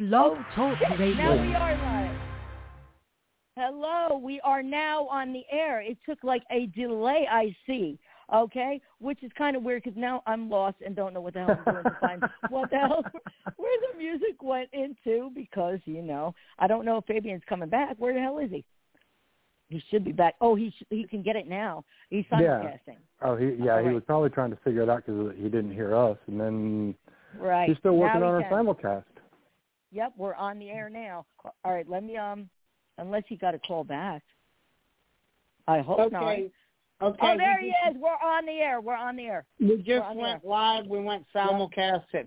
Blog Talk Radio. Now we are live. Hello, we are now on the air. It took like a delay, I see, okay? Which is kind of weird because now I'm lost and don't know what the hell I'm doing to find what the hell, where the music went into because, you know, I don't know if Fabian's coming back. Where the hell is he? He should be back. Oh, he can get it now. He's simulcasting. Yeah. Oh, he was probably trying to figure it out because he didn't hear us, and then he's still working on our simulcast. Yep, we're on the air now. All right, let me unless he got a call back. I hope not. Okay. Oh, there he is. We're on the air. We just went live. We went simulcast at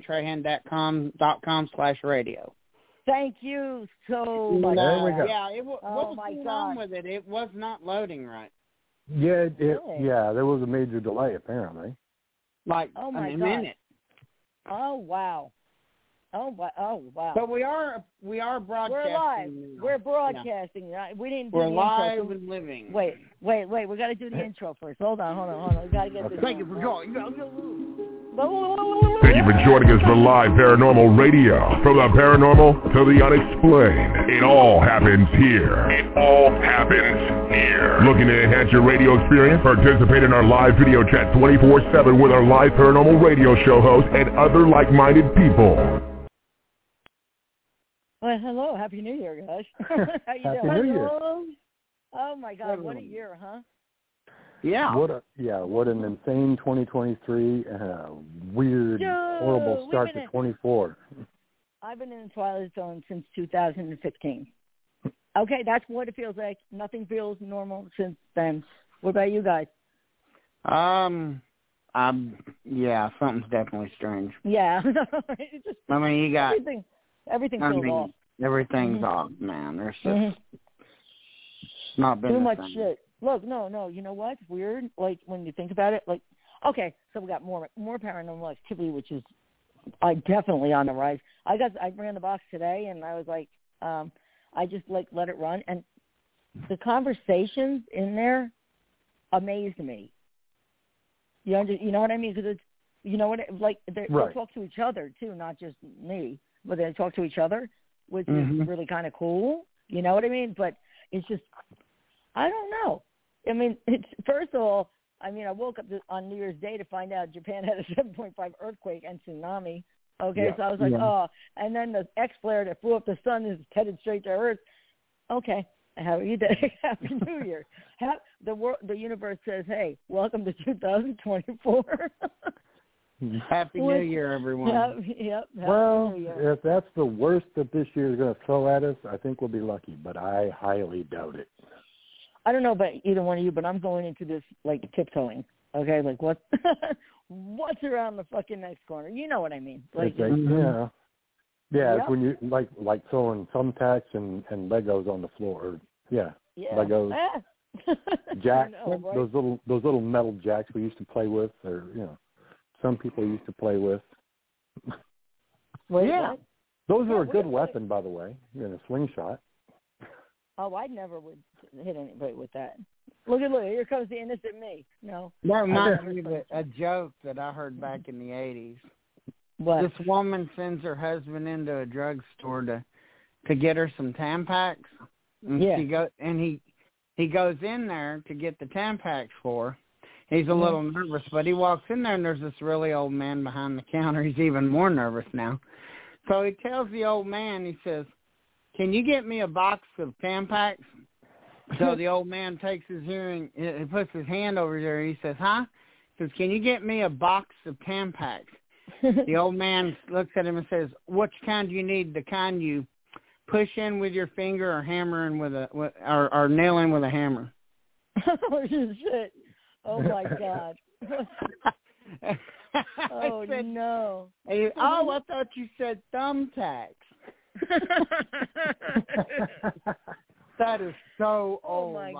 FabianTrahan.com/radio. Thank you so much. There we go. Yeah, what was going on with it? It was not loading right. Yeah, Really? there was a major delay apparently. Like a minute. Oh wow. Oh wow. But we are broadcasting. We're live. Now. We're broadcasting. Yeah. We didn't do We're the live intro. and living. Wait. We got to do the intro first. Hold on. We got to get this. Thank you for joining. Thank you for joining us for live paranormal radio. From the paranormal to the unexplained, it all happens here. Looking to enhance your radio experience? Participate in our live video chat 24/7 with our live paranormal radio show host and other like-minded people. Well, hello. Happy New Year, guys. How you doing? Happy New Year. Oh my God, what a year, huh? Yeah. What an insane 2023 and a weird, horrible start to 24. I've been in the Twilight Zone since 2015. Okay, that's what it feels like. Nothing feels normal since then. What about you guys? Yeah, something's definitely strange. Yeah. I mean, you got everything feels off. Everything's off, man. There's just not been too much same. shit. Look, no, you know what? It's weird. Like when you think about it, like, okay, so we got more paranormal activity, which is definitely on the rise. I ran the box today, and I was like, I just let it run, and the conversations in there amazed me. You know what I mean? Because it's, you know what, they talk to each other too, not just me, but they talk to each other, which is really kind of cool. You know what I mean? But it's just, I don't know. I mean, it's, first of all, I woke up on New Year's Day to find out Japan had a 7.5 earthquake and tsunami. Okay, so I was like, oh, and then the X flare that flew up the sun is headed straight to Earth. Okay, how are you doing? Happy New Year. The universe says, hey, welcome to 2024. Happy New Year, everyone. Yep. Well, if that's the worst that this year is going to throw at us, I think we'll be lucky, but I highly doubt it. I don't know about either one of you, but I'm going into this like tiptoeing. Okay, like what's around the fucking next corner? You know what I mean? Like, yeah. It's when you like throwing thumbtacks and Legos on the floor. Legos, jacks, those little metal jacks we used to play with, or some people used to play with. What? Those are a good weapon, by the way, in a slingshot. Oh, I never would hit anybody with that. Look, here comes the innocent me. No. That reminds me of a joke that I heard back in the 80s. What? This woman sends her husband into a drugstore to get her some Tampax. And he goes in there to get the Tampax for her. He's a little nervous, but he walks in there and there's this really old man behind the counter. He's even more nervous now. So he tells the old man, he says, "Can you get me a box of Tampax?" So the old man takes his hearing, he puts his hand over there, and he says, "Huh?" He says, "Can you get me a box of Tampax?" The old man looks at him and says, "Which kind do you need? The kind you push in with your finger, or hammer in with or nail in with a hammer?" Oh shit! Oh my God! Oh no! I thought you said thumbtacks. That is so old, like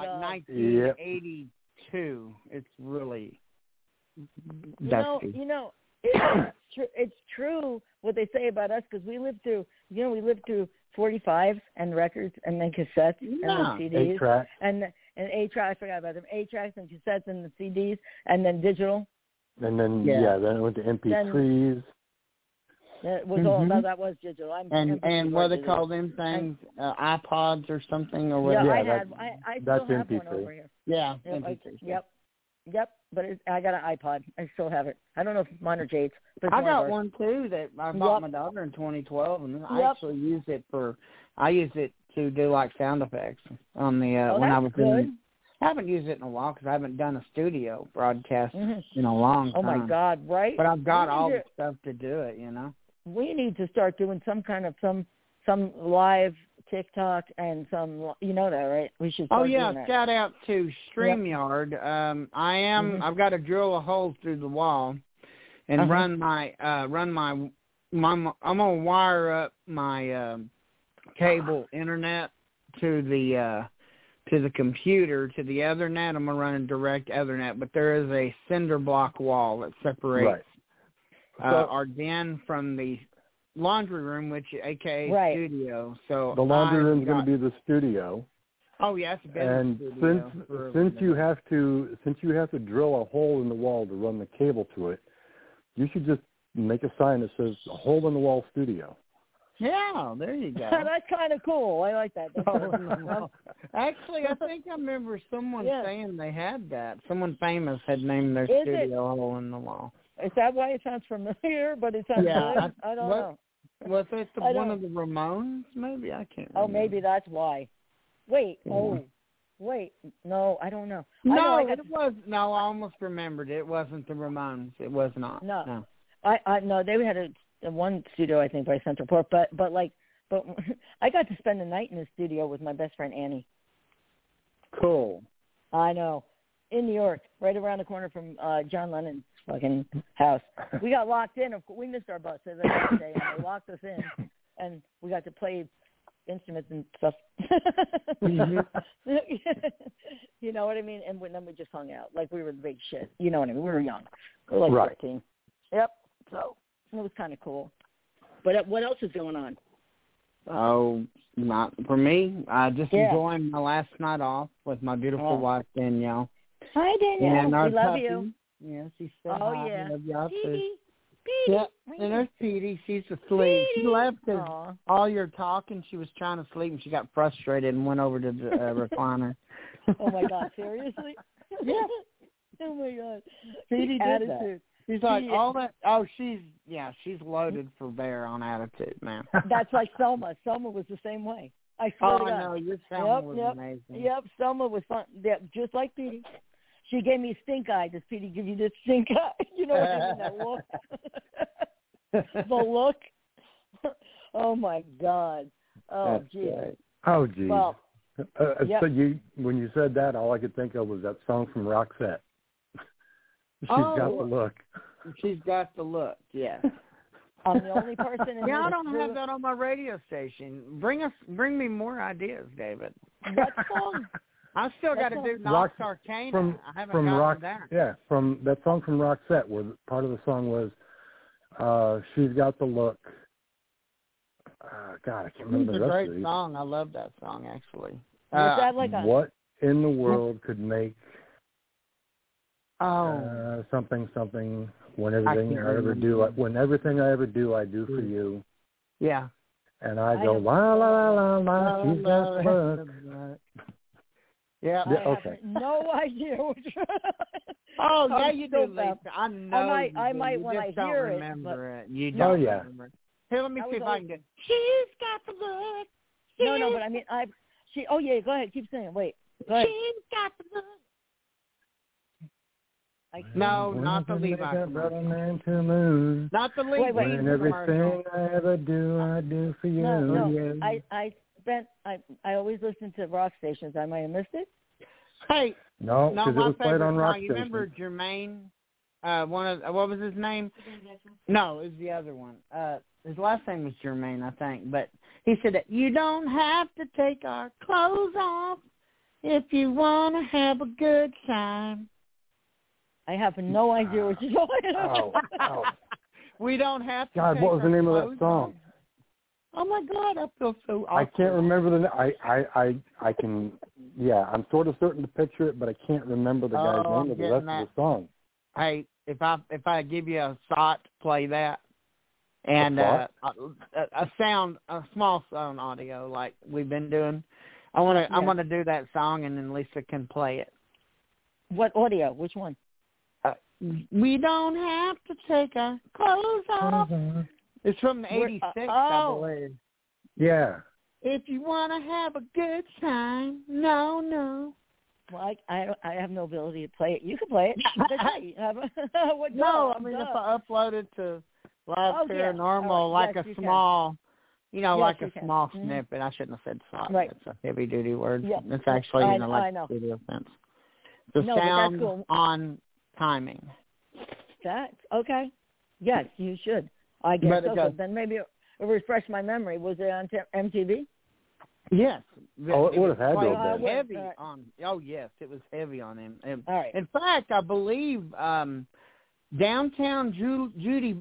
1982. It's really dusty. It's true what they say about us because we lived through 45s and records and then cassettes and then CDs 8-track. and 8-track. I forgot about them. 8-tracks and cassettes and the CDs and then digital. And then then it went to MP3s. It was all about that was digital. And what do they call them things? iPods or something or whatever. Yeah, I still have MP3. one over here. Yeah, MP3. Yep. But I got an iPod. I still have it. I don't know if mine or Jade's. But I got one too that I bought my daughter in 2012, and I actually use it I use it to do like sound effects on the when I was in. I haven't used it in a while because I haven't done a studio broadcast in a long time. Oh my God, right? But I've got all the stuff to do it, We need to start doing some kind of some live TikTok and some, you know that, right? We should start doing that. Shout out to StreamYard. I've got to drill a hole through the wall and I'm gonna wire up my cable internet to the computer, to the Ethernet. I'm gonna run a direct Ethernet, but there is a cinder block wall that separates our den from the laundry room, which AKA studio. So the laundry room is going to be the studio. Oh yes, and since you have to drill a hole in the wall to run the cable to it, you should just make a sign that says "A hole in the wall studio." Yeah, there you go. That's kind of cool. I like that. Actually, I think I remember someone saying they had that. Someone famous had named their studio "Hole in the Wall." Is that why it sounds familiar? But it sounds good? I don't know. Was it one of the Ramones? Maybe I can't remember. Oh, maybe that's why. Wait. Wait. No, I don't know. It was. No, I almost remembered it. It wasn't the Ramones. It was not. No. No, they had a one studio, I think, by Central Park. But I got to spend the night in the studio with my best friend Annie. Cool. I know. In New York, right around the corner from John Lennon's fucking house. We got locked in. We missed our bus the next day, and they locked us in, and we got to play instruments and stuff. You know what I mean? And then we just hung out like we were the big shit. You know what I mean? We were young. We were like 13. Yep. So it was kind of cool. But what else is going on? Oh, not for me. I just enjoying my last night off with my beautiful wife, Danielle. Hi, Danielle. And we love you. Yeah, she's so yeah. Petey. Yeah, and there's Petey. She's asleep. She left because all your talking, she was trying to sleep, and she got frustrated and went over to the recliner. Oh, my God. Seriously? Yeah. Oh, my God. Petey did that. She's like, all that. Oh, she's loaded for bear on attitude, man. That's like Selma. Selma was the same way. I swear to God. I know. Your Selma was amazing. Yep, Selma was fun. Yeah, just like Petey. She gave me stink eye. Does Petey give you this stink eye? You know what I mean? That look. The look. Oh, my God. Oh, geez. Right. Oh, geez. Well, so when you said that, all I could think of was that song from Roxette. She's got the look. She's got the look, yeah. I'm the only person in I don't have that on my radio station. Bring me more ideas, David. What song? I've still got to do Nox Arcana. I haven't gotten that. Yeah, from that song from Roxette, where part of the song was "She's Got the Look." God, I can't remember the rest of it. It's a great song. I love that song, actually. Was that like what in the world could make something when everything I ever do, I do for you. Yeah. And I go la la la la. She's got the look. Yeah. I have no idea what you're... Oh, yeah, you do, Lisa. I know I might you when just I hear remember it. You don't remember it. Here, let me see if I can get... She's got the look. No, but I mean, oh, yeah, go ahead. Keep saying it. Wait. Go ahead. She's got the look. No, not the Levi commercial. Not the Levi commercial. And everything I ever do, I do for you. No. I always listen to rock stations. I might have missed it. Hey. No, because it was played on rock stations. You remember Jermaine? What was his name? No, it was the other one. His last name was Jermaine, I think. But he said that you don't have to take our clothes off if you want to have a good time. I have no idea what you're talking about. Oh. We don't have to. God, what was the name of that song? Oh my God, I feel so awful. I can't remember the. I can. Yeah, I'm sort of certain to picture it, but I can't remember the guy's name or the rest of the song. Hey, if I give you a shot, play that. and a small sound audio like we've been doing. I want to do that song, and then Lisa can play it. What audio? Which one? We don't have to take our clothes off. It's from the '86, I believe. Yeah. If you want to have a good time, no. Well, I have no ability to play it. You can play it. No, I mean if I upload it to Live Paranormal, like a small, like a small snippet. I shouldn't have said slot. Right. It's a heavy duty word. Yeah. It's actually like a studio fence. The sound cool. On timing. That's okay. Yes, you should. I guess so. Then maybe it refresh my memory. Was it on MTV? Yes. It would have had to have been. Heavy on. Oh yes, it was heavy on him. All right. In fact, I believe Downtown Julie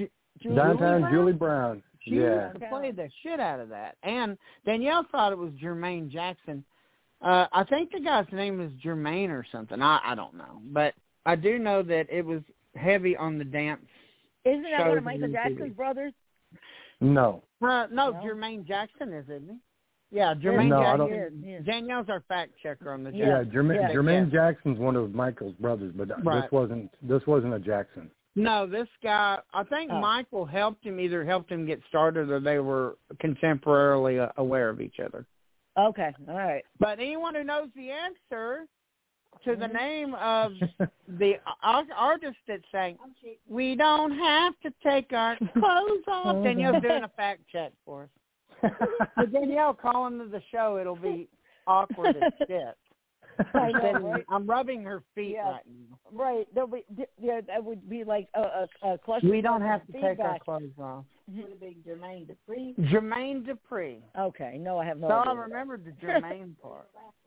Brown. She used to play the shit out of that. And Danielle thought it was Jermaine Jackson. I think the guy's name is Jermaine or something. I don't know. But I do know that it was heavy on the dance. Isn't that one of Michael Jackson's brothers? No. No, Jermaine Jackson is, isn't he? Yeah, Jermaine Jackson. Danielle's our fact checker on the Jackson. Yeah, Jermaine Jackson's one of Michael's brothers, but this wasn't a Jackson. No, this guy, I think Michael either helped him get started or they were contemporarily aware of each other. Okay, all right. But anyone who knows the answer to the name of the artist that sang, we don't have to take our clothes off. Danielle's doing a fact check for us. But Danielle, call into the show. It'll be awkward as shit. I know, right? I'm rubbing her feet right now. Right. That would be like a cluster. We don't have to take our clothes off. Would it be Jermaine Dupri? Jermaine Dupri. Okay. No, I have no idea. So I remembered the Jermaine part.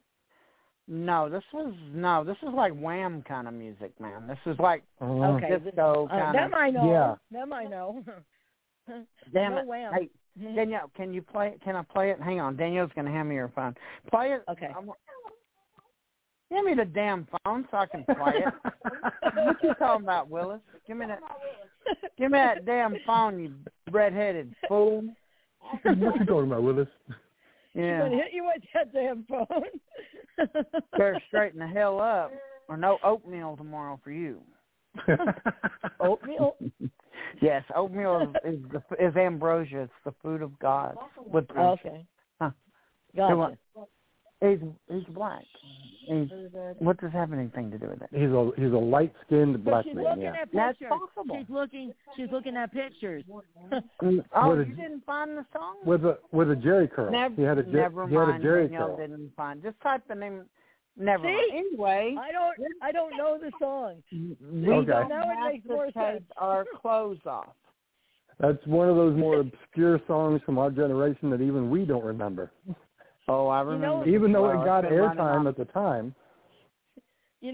No, this is like Wham kind of music, man. This is like disco kind of. Them I know. Yeah. Them I know. Damn no it. Wham. Hey, Danielle, can you play it? Can I play it? Hang on. Danielle's going to hand me her phone. Play it. Okay. Give me the damn phone so I can play it. What you talking about, Willis? Give me that damn phone, you redheaded fool. What you talking about, Willis? Yeah. I'm going to hit you with that damn phone. Better straighten the hell up, or no oatmeal tomorrow for you. Oatmeal? Yes, oatmeal is ambrosia. It's the food of God. With okay. Huh. Gotcha. He's black. What does have anything to do with it? He's a light-skinned black man. Yeah, that's possible. She's looking at pictures. You didn't find the song with a Jerry curl. Never he had a Jerry curl. Didn't find. Just type the name. Never mind. Anyway, I don't know the song. We don't have to take our clothes off. That's one of those more obscure songs from our generation that even we don't remember. Oh, I remember. Even though it got airtime at the time. The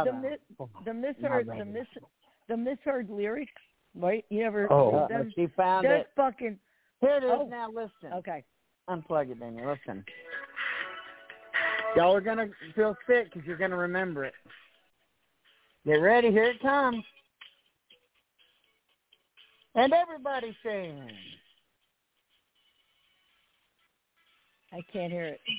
misheard lyrics, right? You ever? Them? She found it. Fucking. Here it is. Now listen. Okay. Unplug it, Daniel. Listen. Y'all are gonna feel sick because you're gonna remember it. Get ready. Here it comes. And everybody sing. I can't hear it.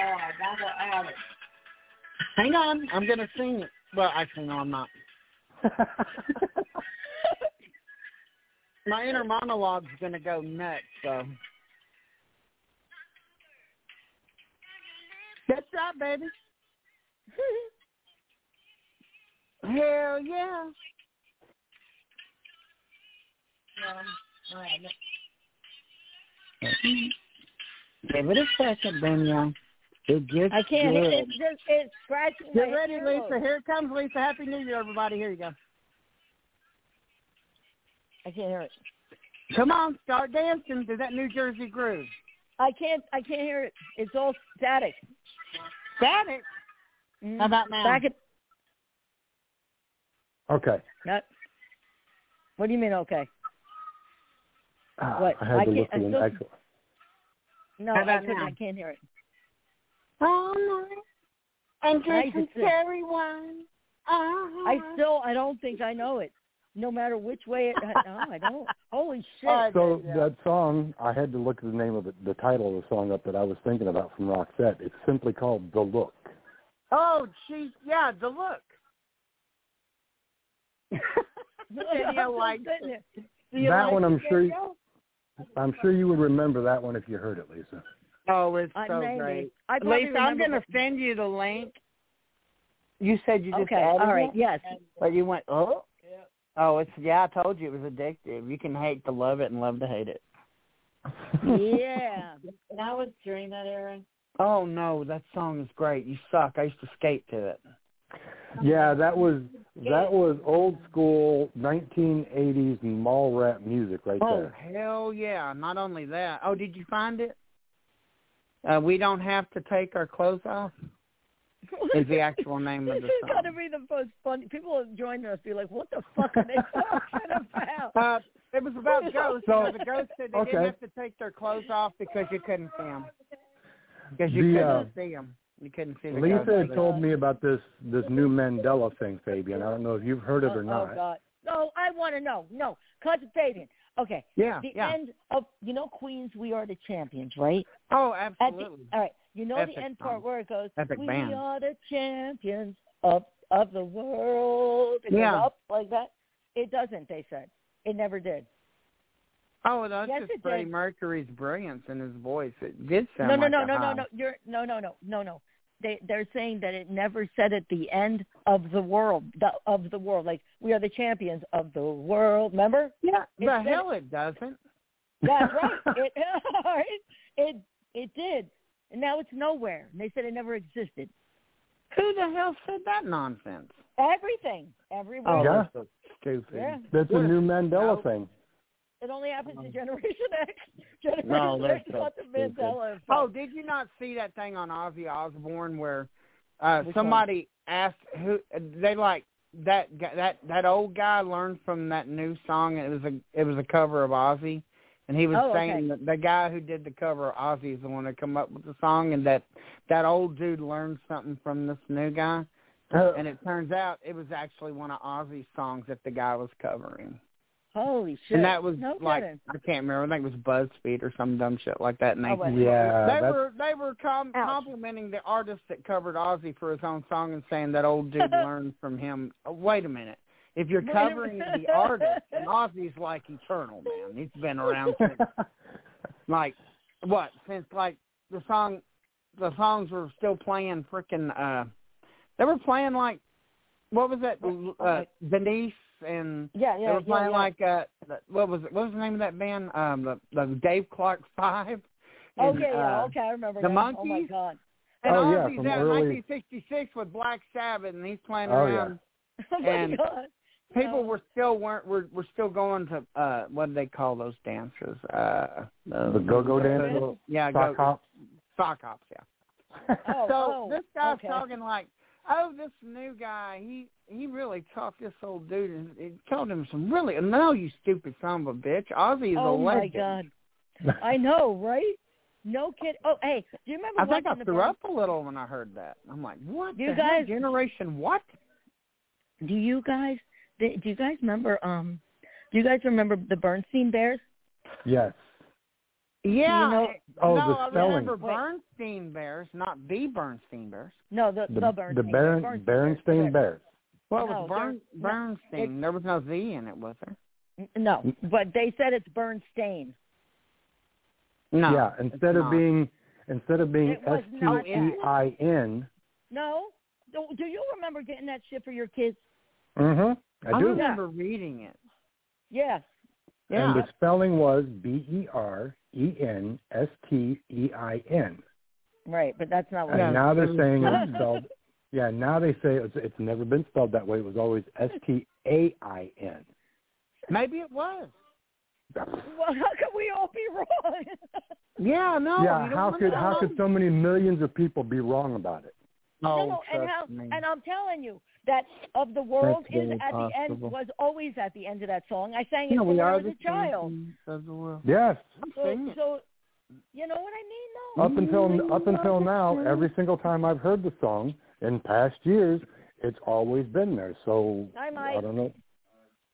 Hang on. I'm going to sing it. Well, actually, no, I'm not. My inner monologue's going to go nuts, so. That's right, baby. Hell yeah. Give it a second, Danielle. I can't. It's scratching. Get ready, Lisa. Here it comes, Lisa. Happy New Year, everybody. Here you go. I can't hear it. Come on, start dancing to that New Jersey groove. I can't hear it. It's all static. Static? How about now? Okay. What do you mean, okay? What? I had to look for an actual. No, I can't hear it. Oh, no. And drink some cherry wine. I don't think I know it. no matter which way it. No, I don't. Holy shit! So that song, I had to look the name of it, the title of the song up that I was thinking about from Roxette. It's simply called "The Look." Oh, The Look. Danielle liked it. That one, I'm sure you would remember that one if you heard it, Lisa. Oh, it's so great. Lisa, I'm going to send you the link. You said you just added all right, it? yes. But you went, oh? Yeah. Oh, I told you it was addictive. You can hate to love it and love to hate it. Yeah. That was during that era. Oh, no, that song is great. You suck. I used to skate to it. Yeah, that was old school 1980s mall rap music right there. Oh, hell yeah. Not only that. Oh, did you find it? We Don't Have to Take Our Clothes Off is the actual name of the song. This is going to be the most funny. People joining us be like, what the fuck are they talking about? It was about ghosts. The ghosts said they didn't have to take their clothes off because you couldn't see them. Because you couldn't see them. You couldn't see the Lisa ghosts. had told me about this new Mandela thing, Fabian. I don't know if you've heard it or not. Oh, God. No, I want to know. No, cousin Fabian. Okay. End of, Queens, We Are the Champions, right? Oh, absolutely. All right. The end part where it goes, Epic we band. are the champions of the world. It goes up like that. It doesn't, they said. It never did. Oh, that's just Freddie Mercury's brilliance in his voice. It did sound No. They're saying that it never said at the end of the world, like we are the champions of the world. Remember? Yeah. It doesn't. That's right. It did, and now it's nowhere. And they said it never existed. Who the hell said that nonsense? Everything. Everywhere. Oh, yeah. That's so stupid. Yeah. That's a new Mandela thing. It only happens to Generation X. X got the Mandela effect. Oh, did you not see that thing on Ozzy Osbourne where somebody asked who they like that old guy learned from that new song? It was a cover of Ozzy, and he was saying that the guy who did the cover of Ozzy is the one that come up with the song, and that old dude learned something from this new guy, and it turns out it was actually one of Ozzy's songs that the guy was covering. Holy shit! And that was I can't remember. I think it was BuzzFeed or some dumb shit like that. And they were complimenting the artist that covered Ozzy for his own song and saying that old dude learned from him. Wait a minute. If you're covering the artist, and Ozzy's like eternal, man. He's been around since since the songs were still playing freaking. They were playing like what was that? Denise. And they were playing what was the name of that band? The Dave Clark 5. And, I remember the that. Monkeys. Oh my God. And Ozzy's out in 1966 with Black Sabbath, and he's playing around. Oh my God. People were still going to what do they call those dancers? The go-go dancers. Yeah, sock hops. Sock hops. Yeah. This guy's talking like, this new guy, he really taught this old dude and he told him some really, no, you stupid son of a bitch. Ozzy is a legend. Oh, my God. I know, right? No kid. Oh, hey, do you remember I think I threw up a little when I heard that. I'm like, what the hell? Generation what? Do you guys remember, the Bernstein Bears? Yes. Yeah. The spelling. I remember Bernstein Bears, not the Bernstein Bears. No, the Bernstein. The Berenstain Bears. Well, it was Bernstein. There was no Z in it, was there? No, but they said it's Bernstein. No. Yeah, instead of being STEIN. No. Do you remember getting that shit for your kids? Mm-hmm. I do. remember reading it. Yes. Yeah. And the spelling was BERENSTEIN. Right, but that's not what. And now they're saying it's spelled. Yeah, now they say it's never been spelled that way. It was always STAIN. Maybe it was. Well, how could we all be wrong? Yeah, no. Yeah, how could so many millions of people be wrong about it? And I'm telling you that Of the World is at the end, was always at the end of that song. I sang it when I was a child. Of the world. Yes. So you know what I mean, though? Up until now, every single time I've heard the song in past years, it's always been there. So I don't know.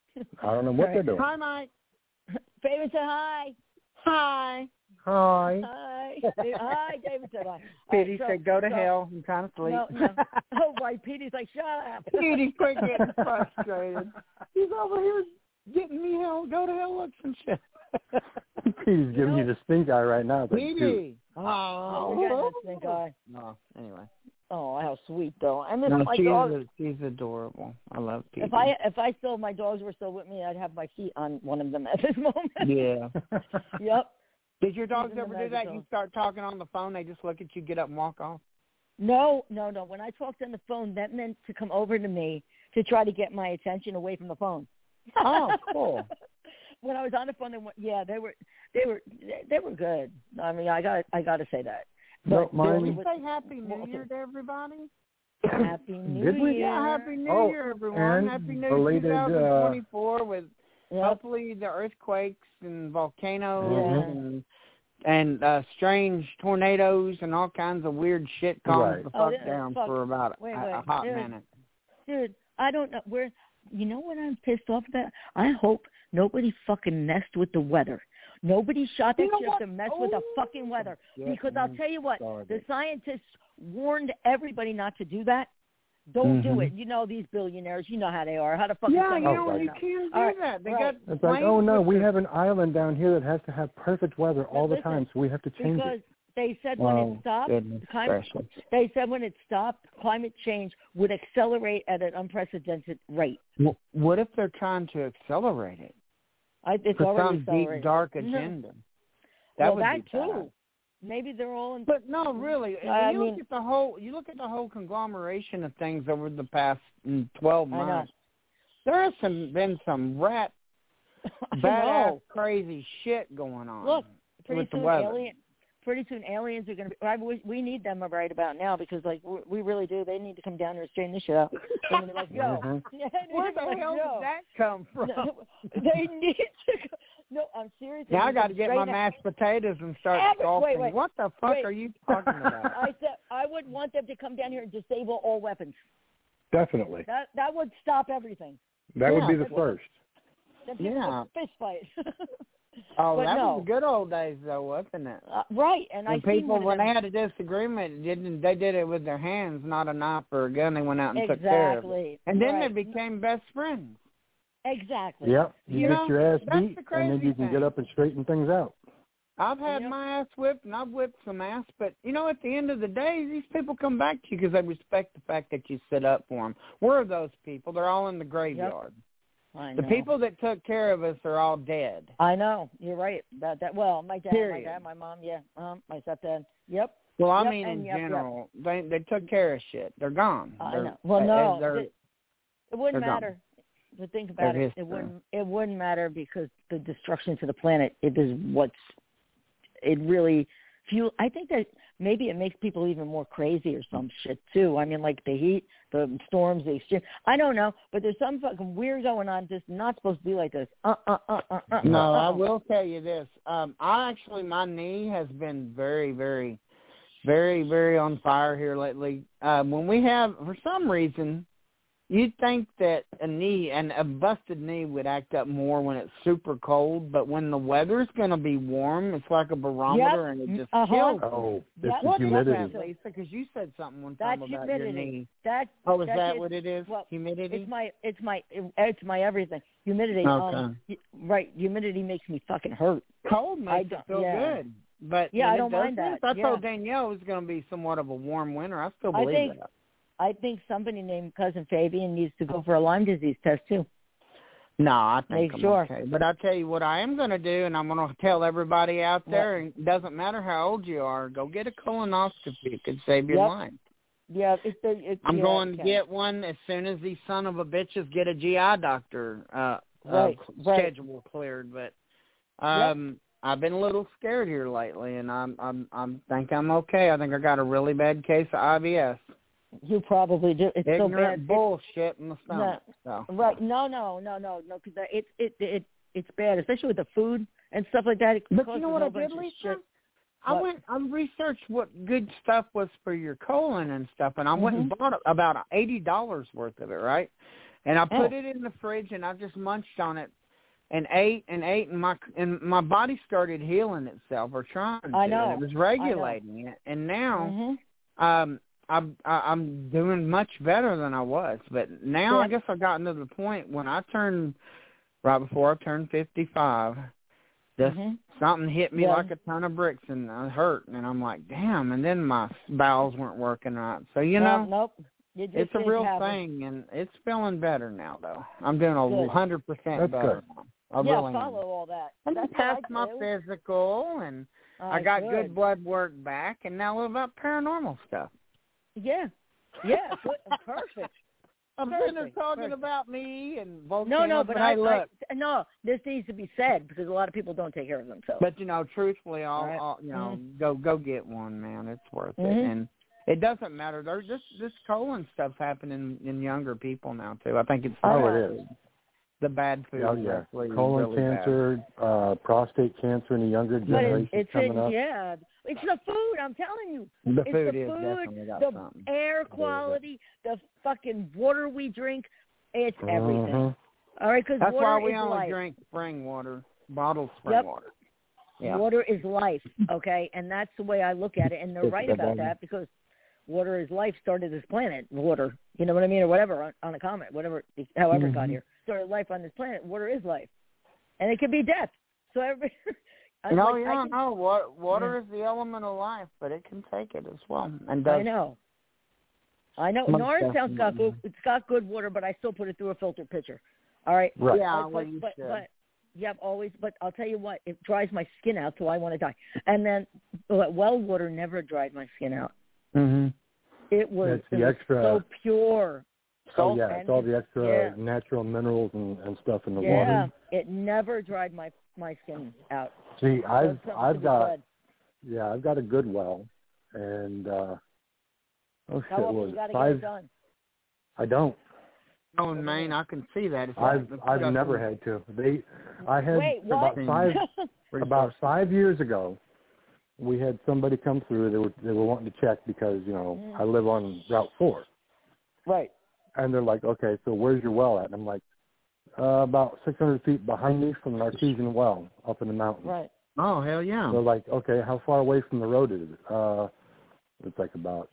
I don't know what they're doing. Hi, Mike. David said hi. Hi. Hi. Hi. Hi, David said hi. Petey said, go to hell. I'm trying to sleep. No. Oh, right. Petey's like, shut up. Petey, quit getting frustrated. He's over here getting me hell. Go to hell, look some shit. Petey's giving you the stink eye right now. Petey. Oh, we got the stink eye. No, anyway. Oh, how sweet, though. I mean, she's adorable. I love Petey. If my dogs were still with me, I'd have my feet on one of them at this moment. Yeah. Yep. Did your dogs ever do that? You start talking on the phone, they just look at you, get up and walk off? No. When I talked on the phone, that meant to come over to me to try to get my attention away from the phone. Oh, cool. When I was on the phone, they were good. I mean, I got to say that. But did we say Happy New Year to everybody? Happy New Year. Yeah, Happy New Year, everyone. Happy New Year 2024 with hopefully the earthquakes and volcanoes and strange tornadoes and all kinds of weird shit calms the fuck down for about a hot minute. Dude, I don't know. You know what I'm pissed off about? I hope nobody fucking messed with the weather. Nobody shot that ship to mess with the fucking weather. Because I'll tell you what, the scientists warned everybody not to do that. Don't do it. You know these billionaires. You know how they are. How the fuck? You can't do that. They got. It's like, oh no, we have an island down here that has to have perfect weather all the time, so we have to change it. They said when it stopped, climate change would accelerate at an unprecedented rate. Well, what if they're trying to accelerate it? It's for already some deep, dark agenda. That would be too. bad. Maybe they're all in. But no, really. You look at the whole conglomeration of things over the past 12 months. There has been some badass, crazy shit going on. Look, with the weather. Pretty soon aliens are going to be. We need them right about now because, like, we really do. They need to come down here and straighten this shit out. They're going to be like, yo. Where the hell did that come from? They need to go. No, I'm serious. Now I got to get my mashed potatoes and start sculpting. Wait. What the fuck are you talking about? I said I would want them to come down here and disable all weapons. Definitely. That would stop everything. That would be the first. Yeah. Fist fight. Oh, but that was the good old days, though, wasn't it? Right, and when they had a disagreement, they did it with their hands, not a knife or a gun. They went out and took care of it, and then they became best friends. Exactly. Yep, you get your ass beat, and then you can get up and straighten things out. I've had my ass whipped, and I've whipped some ass, but, at the end of the day, these people come back to you because they respect the fact that you stood up for them. Where are those people? They're all in the graveyard. Yep. I know. The people that took care of us are all dead. I know. You're right about that. Well, my dad, my mom, my stepdad. Yep. Well, I mean in general, they took care of shit. They're gone. I know. Well, no, it wouldn't matter. But think about it. It wouldn't matter because the destruction to the planet I think that maybe it makes people even more crazy or some shit too. I mean, like the heat, the storms, the extreme. I don't know, but there's some fucking weird going on. Just not supposed to be like this. No, I will tell you this. My knee has been very, very, very, very on fire here lately. When we have, for some reason, you'd think that a busted knee would act up more when it's super cold, but when the weather's going to be warm, it's like a barometer and it just kills. Oh, it's what humidity. Is that, Lisa? Because you said something one time about humidity. Your knee. Is that what it is? Well, humidity? It's my everything. Humidity. Okay. Right. Humidity makes me fucking hurt. Cold makes it feel good. But I don't mind that. I told Danielle it was going to be somewhat of a warm winter. I still believe that. I think somebody named Cousin Fabian needs to go for a Lyme disease test, too. No, I think I'm okay. But I'll tell you what I am going to do, and I'm going to tell everybody out there, and it doesn't matter how old you are, go get a colonoscopy. it could save your life. Yeah, I'm going to get one as soon as these son of a bitches get a GI doctor schedule cleared. But I've been a little scared here lately, and I think I'm okay. I think I got a really bad case of IBS. You probably do. It's ignorant so bad. Bullshit in the stomach. No, right? No. Because it's bad, especially with the food and stuff like that. But you know what I did, Lisa? I researched what good stuff was for your colon and stuff, and I went and bought about $80 worth of it, right? And I put it in the fridge, and I just munched on it and ate, and my body started healing itself, or trying to. I know. And it was regulating it. And now I'm doing much better than I was. But now I guess I've gotten to the point when right before I turned 55, something hit me like a ton of bricks, and I hurt. And I'm like, damn. And then my bowels weren't working right. So, Nope. It's a real thing, and it's feeling better now, though. I'm doing 100% better now. I really follow all that. I passed my physical, and I got good blood work back, and now live up paranormal stuff. Yeah, perfect. I'm sitting there talking about me and volcanoes. No, but no, this needs to be said because a lot of people don't take care of themselves. But truthfully, I'll go get one, man. It's worth it, and it doesn't matter. There's this colon stuff's happening in younger people now too. I think it's it is. The bad food. Oh yeah, colon cancer, prostate cancer in the younger generation coming up. Yeah, it's the food. I'm telling you, the it's food the is food, definitely got the something. Air quality, the fucking water we drink. It's everything. All right, because that's water why we is only life. drink spring water, bottled spring water. Yeah. Water is life. Okay, and that's the way I look at it, and they're right about that because water is life. Started this planet, water. You know what I mean, or whatever on a comet, whatever, however it got here. Started life on this planet. Water is life, and it could be death. So every water is the element of life, but it can take it as well. And I know. Norristown's got good. It's got good water, but I still put it through a filtered pitcher. All right. Right. Yeah, but always. But I'll tell you what, it dries my skin out, so I want to die. And then well water never dried my skin out. It was so pure. It's all the extra natural minerals and stuff in the water. Yeah, it never dried my skin out. See, I've got a good well, and how often you got to get it done? I don't. Oh, in Maine, I can see that. I've never had to. I had about 5 years ago. We had somebody come through. They were wanting to check because I live on Route 4. Right. And they're like, okay, so where's your well at? And I'm like, about 600 feet behind me from an artesian well up in the mountains. Right. Oh, hell yeah. They're like, okay, how far away from the road is it? It's like about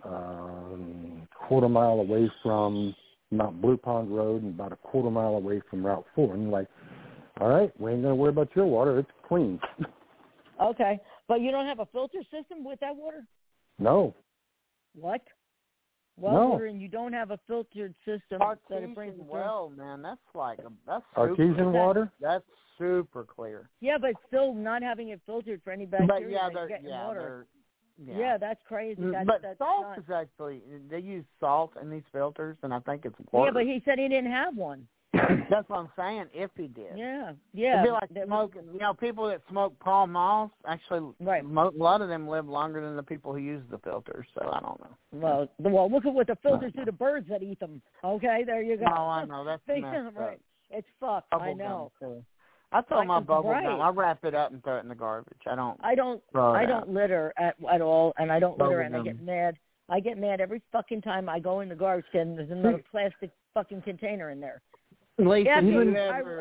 quarter mile away from Mount Blue Pond Road and about a quarter mile away from Route 4. And you're like, all right, we ain't going to worry about your water. It's clean. Okay. But you don't have a filter system with that water? No. What? Water, and you don't have a filtered system that it brings man, that's artesian water. That's super clear. Yeah, but still not having it filtered for any bacteria that get in water. Yeah, that's crazy. But salt is actually, they use salt in these filters, and I think it's water. Yeah, but he said he didn't have one. That's what I'm saying, if he did. Yeah. It'd be like smoking, people that smoke Pall Malls, actually, a lot of them live longer than the people who use the filters, so I don't know. Well, look at what the filters do to birds that eat them. Okay, there you go. Oh, I know, that's messed right. up. It's fucked, I know. I throw my bubble gum. I wrap it up and throw it in the garbage. I don't litter at all, and I don't litter, and I get mad. I get mad every fucking time I go in the garbage can and there's another plastic fucking container in there. I wrote on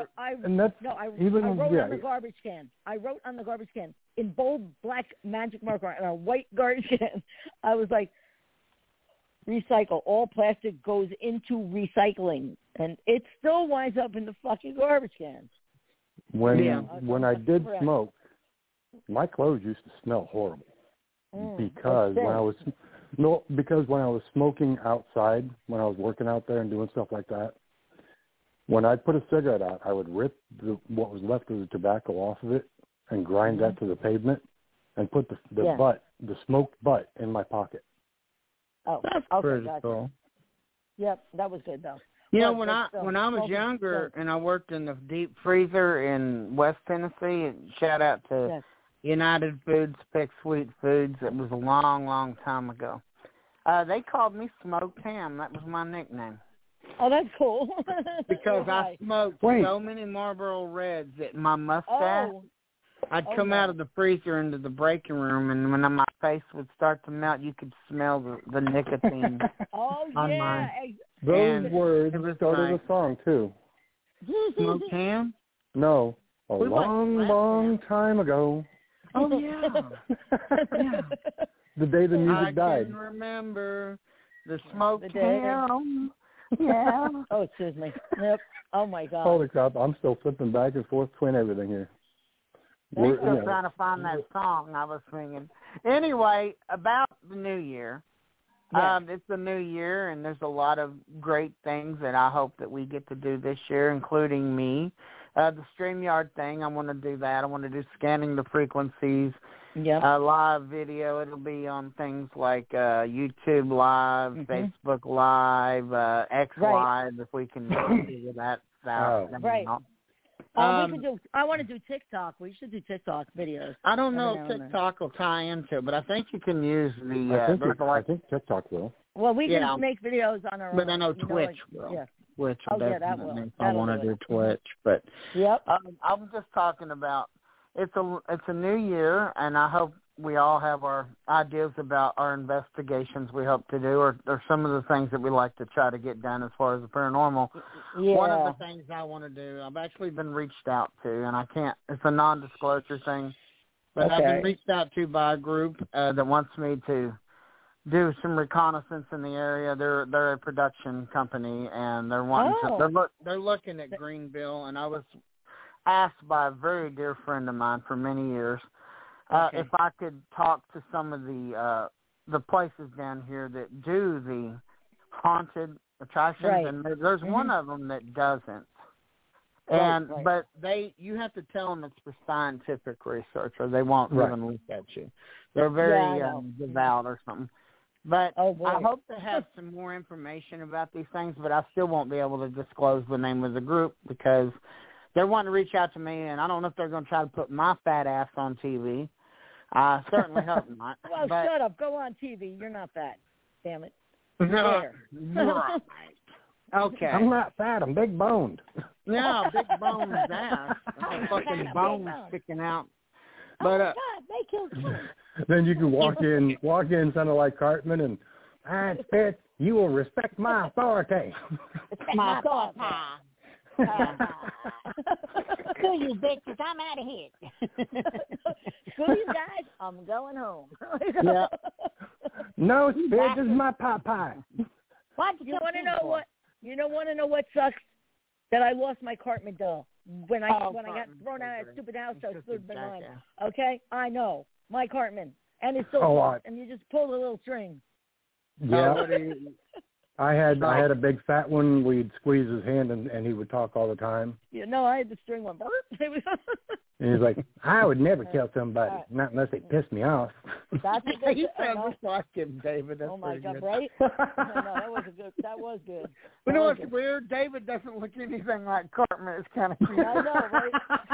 the garbage can. I wrote on the garbage can in bold black magic marker on a white garbage can. I was like, recycle. All plastic goes into recycling, and it still winds up in the fucking garbage cans. When I did smoke, my clothes used to smell horrible because when I was smoking outside, when I was working out there and doing stuff like that. When I'd put a cigarette out, I would rip what was left of the tobacco off of it and grind that to the pavement and put the smoked butt in my pocket. Oh, that's pretty cool. Yep, that was good though. When I was younger and I worked in the deep freezer in West Tennessee, shout out to United Foods, Pick Sweet Foods. It was a long, long time ago. They called me Smoked Ham. That was my nickname. Oh, that's cool. Because I smoked so many Marlboro Reds that my mustache I'd come out of the freezer into the breaking room, and when my face would start to melt, you could smell the nicotine on mine. Those words started a song, too. Smoked ham? No. A long time ago. Oh, yeah. The day the music died. I can remember the smoked ham. Yeah. Oh, excuse me. Yep. Oh, my God. Holy crap. I'm still flipping back and forth between everything here. I'm still trying to find that song I was singing. Anyway, about the new year. Yeah. It's the new year, and there's a lot of great things that I hope that we get to do this year, including me. The StreamYard thing, I want to do that. I want to do Scanning the Frequencies, live video. It'll be on things like YouTube Live, Facebook Live, X Live, if we can figure that out. Right. We could do. I want to do TikTok. We should do TikTok videos. I don't know if TikTok will tie into it, but I think you can use the. I think TikTok will. Well, we can make videos on our own. But I know Twitch will. Yeah. Twitch will definitely. If I want to do Twitch, but I'm just talking about it's a new year, and I hope we all have our ideas about our investigations we hope to do, or some of the things that we like to try to get done as far as the paranormal. Yeah. One of the things I want to do, I've actually been reached out to, and I can't. It's a non-disclosure thing, but I've been reached out to by a group that wants me to do some reconnaissance in the area. They're a production company, and they're wanting they're looking at Greenville, and I was asked by a very dear friend of mine for many years if I could talk to some of the places down here that do the haunted attractions, and there's one of them that doesn't. And but you have to tell them it's for scientific research, or they won't even look at you. They're very devout or something. But I hope to have some more information about these things, but I still won't be able to disclose the name of the group because they're wanting to reach out to me, and I don't know if they're going to try to put my fat ass on TV. I certainly hope not. Well, shut up. Go on TV. You're not fat. Damn it. No. Right. Okay. I'm not fat. I'm big boned. No, big boned ass. Fucking bones sticking out. But God, they killed him. Then you can walk in sounding like Cartman, and Fitz, you will respect my authority. My authority. Screw you, bitches. I'm out of here. Screw you guys. I'm going home. Yeah. No, Fitz, this is my pie. What you want to know what? You don't want to know what sucks? That I lost my Cartman doll when I got thrown out of that stupid house I stood behind. Okay, I know my Cartman, and it's so soft, and you just pull the little string. Yeah, I had a big fat one. We'd squeeze his hand, and he would talk all the time. Yeah, no, I had the string one. And he's like, I would never kill somebody, not unless they piss me off. That's a good. You sound just like him, David. That's my God, good. right? No, that was good. You know what's weird? David doesn't look anything like Cartman. It's kind of weird. I know, right?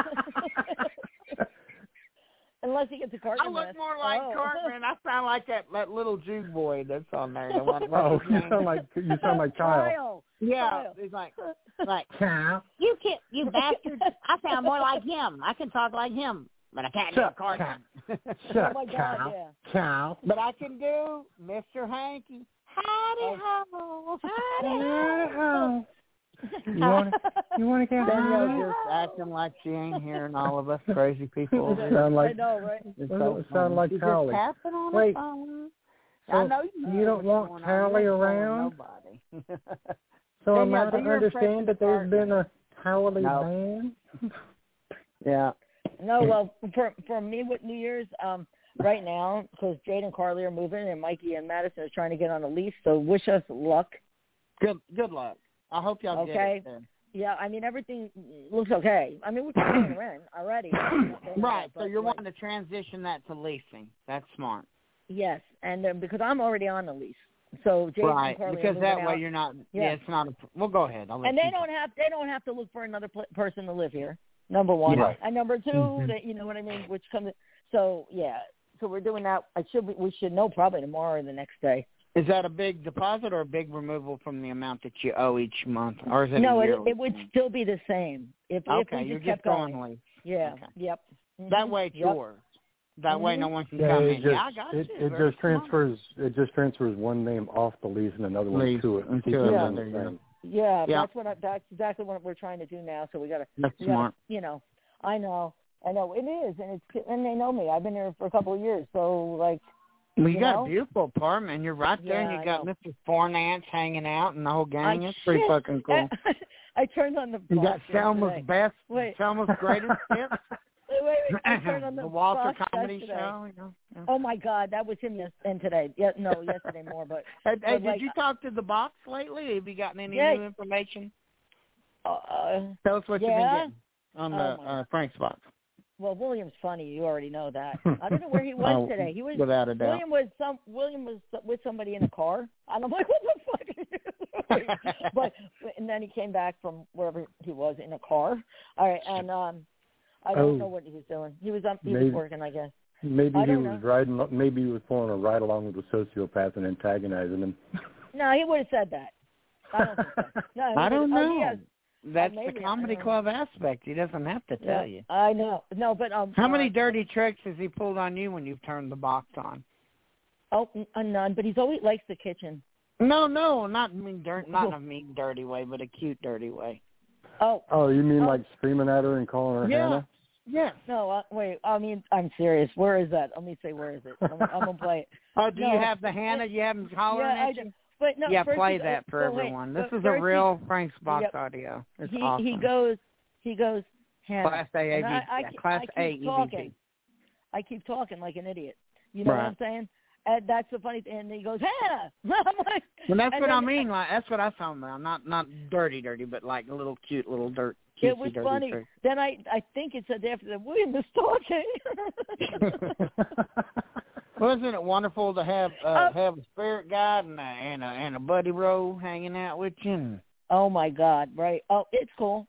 Unless he gets a Cartman. I look more like Cartman. I sound like that little Jew boy that's on there. You sound like Kyle. Yeah, Kyle. he's like Kyle. You bastard. I sound more like him. I can talk like him, but I can't do Cartman. Shut oh my God, yeah. Kyle. But I can do Mr. Hanky. Howdy ho. Howdy ho. You want to get high? Just acting like she ain't hearing all of us crazy people. Sound like, I know, right? It sound like Callie. Wait, so I know you don't want Callie around? So am I to understand that there's been a Callie ban? Yeah. No, well, for me with New Year's, right now, because Jade and Carly are moving, and Mikey and Madison are trying to get on a lease, so wish us luck. Good luck. I hope y'all get it then. Yeah, I mean, everything looks okay. I mean, we're paying rent already. Right, so you're wanting to transition that to leasing. That's smart. Yes, and because I'm already on the lease. So Jade and Carly because that way out. You're not, it's not well, go ahead. And they don't have to look for another person to live here, number one. Right. And number two, that, you know what I mean, which comes, so yeah. So we're doing that. We should know probably tomorrow or the next day. Is that a big deposit or a big removal from the amount that you owe each month, or is it? No, it would still be the same. If we you're just going kept going. late. Yeah. Okay. Yep. That way it's yours. That way no one can come in. I got you. It just transfers. It just transfers one name off the lease and another one to it. Yeah, that's exactly what we're trying to do now. So we got to. That's smart. I know, it is, and they know me. I've been here for a couple of years, so like. You got a beautiful apartment. You're right there, and you got Mr. Fornance hanging out and the whole gang. It's pretty fucking cool. I turned on the. You got Selma's Selma's greatest tips. Wait, I turned on the Walter comedy show. Oh my God, that was him today. Yesterday more. But hey, did you talk to the box lately? Have you gotten any new information? Tell us what you've been getting on the Frank's box. Well, William's funny. You already know that. I don't know where he was today. He was without a doubt. William was with somebody in a car, and I'm like, what the fuck are you doing? And then he came back from wherever he was in a car. All right, and I don't know what he was doing. He was working, I guess. Maybe he was riding. Maybe he was pulling a ride along with a sociopath and antagonizing him. No, he would have said that. I don't think so. No, I don't know. That's the comedy club aspect. He doesn't have to tell you. I know. No, but how many dirty tricks has he pulled on you when you've turned the box on? Oh, none. But he's always likes the kitchen. No, not in a mean dirty way, but a cute dirty way. Oh, you mean like screaming at her and calling her Hannah? Yeah. No, wait. I mean, I'm serious. Where is that? Let me say, where is it? I'm gonna play it. Oh, do you have the Hannah? You have him hollering at you? But no, play that for everyone. This is a real Frank's Box audio. It's awesome. He goes, Hannah. Class AAV. Class AEVP. I keep talking like an idiot. You know what I'm saying? And that's the funny thing. And he goes, Hannah. I'm like, well, that's what I mean. Like, that's what I found about. Not dirty, but like a little cute little dirt. It was funny. Trick. Then I think it said after that, William is talking. Wasn't it wonderful to have a spirit guide and a buddy roll hanging out with you? Oh my God! Right? Oh, it's cool.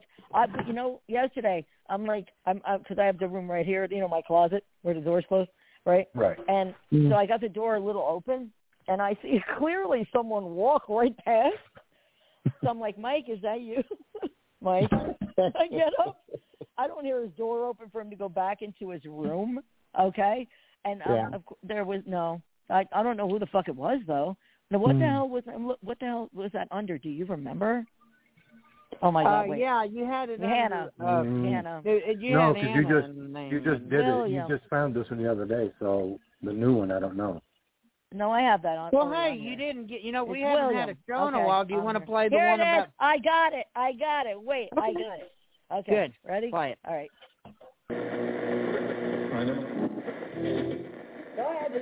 Yesterday I'm because I have the room right here, my closet where the door's closed, right? Right. And so I got the door a little open, and I see clearly someone walk right past. So I'm like, Mike, is that you? Mike, I get up. I don't hear his door open for him to go back into his room. Okay. And there was I don't know who the fuck it was though. Now what the hell was that under? Do you remember? Oh my God! Wait. Yeah, you had it. Hannah. Hannah. No, because you just did it. You just found this one the other day, so the new one I don't know. No, I have that on. Well, hey, you didn't get. We haven't had a show in a while. Do you want to play the Here one it is. about? I got it. Wait, I got it. Okay. Good. Ready? Play it. All right. Go ahead.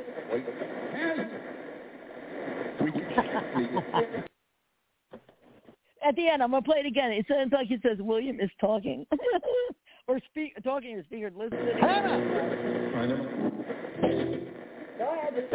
At the end, I'm gonna play it again. It sounds like it says William is talking, or talking to speaker. Listen to it. Go ahead.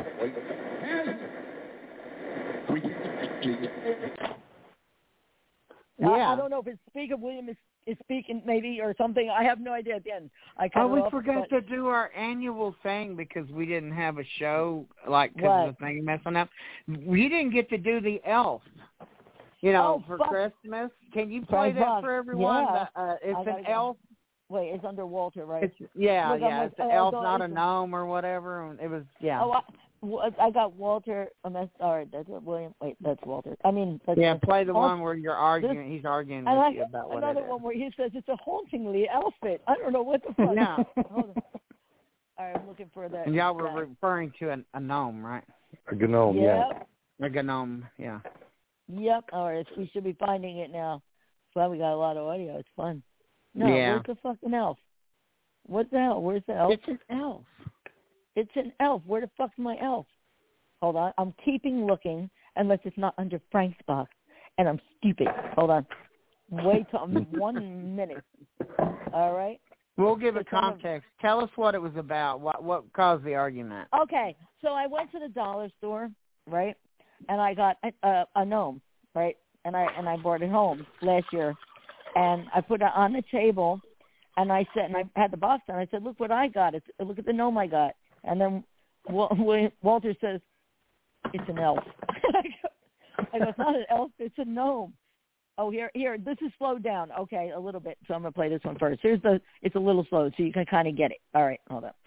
I don't know if it's speaker. William is speaking maybe or something. I have no idea at the end. We forgot to do our annual thing because we didn't have a show because of the thing messing up. We didn't get to do the elf. For Christmas. Can you play that for everyone? Yeah. It's an elf. Wait, it's under Walter, right? It's the elf, not a gnome or whatever. It was, I got Walter. All right, that's William. Wait, that's Walter. Play the one where you're arguing. He's arguing with you about what it is. Another one where he says it's a hauntingly outfit. I don't know what the fuck. Yeah. Hold on. All right, I'm looking for that. And y'all were referring to a gnome, right? A gnome, yeah. A gnome, yeah. Yep. All right, we should be finding it now. Well, we got a lot of audio. It's fun. No, where's the fucking elf? What the hell? Where's the elf? It's an elf. It's an elf. Where the fuck's my elf? Hold on. I'm keeping looking unless it's not under Frank's box. And I'm stupid. Hold on. Wait till 1 minute. All right? We'll give it context. Tell us what it was about. What caused the argument? Okay. So I went to the dollar store, right? And I got a gnome, right? And I brought it home last year. And I put it on the table, and I said, and I had the box on. I said, "Look what I got! Look at the gnome I got." And then Walter says, "It's an elf." I go, "It's not an elf. It's a gnome." Oh, here. This is slowed down. Okay, a little bit. So I'm gonna play this one first. It's a little slow, so you can kind of get it. All right, hold up.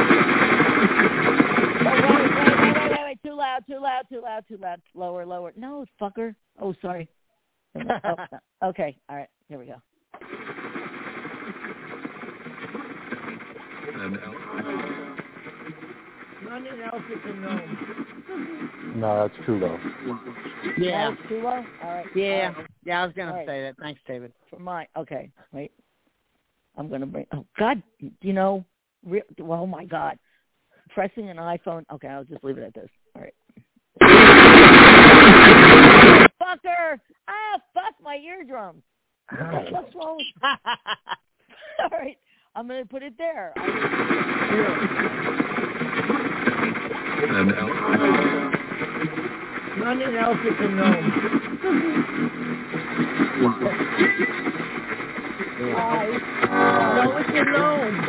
Oh, wait. Too loud. Lower. No, fucker. Oh, sorry. Oh, okay. All right. Here we go. Nothing else is a no. No, that's too low. Yeah. That's too low? All right. Yeah. All right. Yeah, I was going to say that. Thanks, David. For mine. Okay. Wait. I'm going to bring... Oh, God. You know... Oh, my God. Pressing an iPhone... Okay, I'll just leave it at this. All right. Fucker! Ah, fuck my eardrums. What's wrong with... All right. I'm going to put it there. Nothing else is a no. No, it's a no.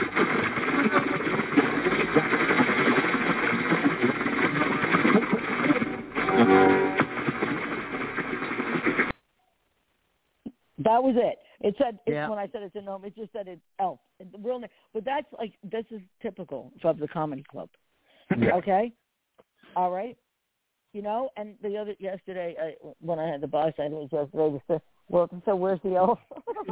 That was it. It said when I said it's a gnome, it just said it's elf. The real name. But that's like this is typical of the comedy club. Yeah. Okay. All right. You know, and yesterday when I had the boss, I was yesterday. Welcome. So where's the elf?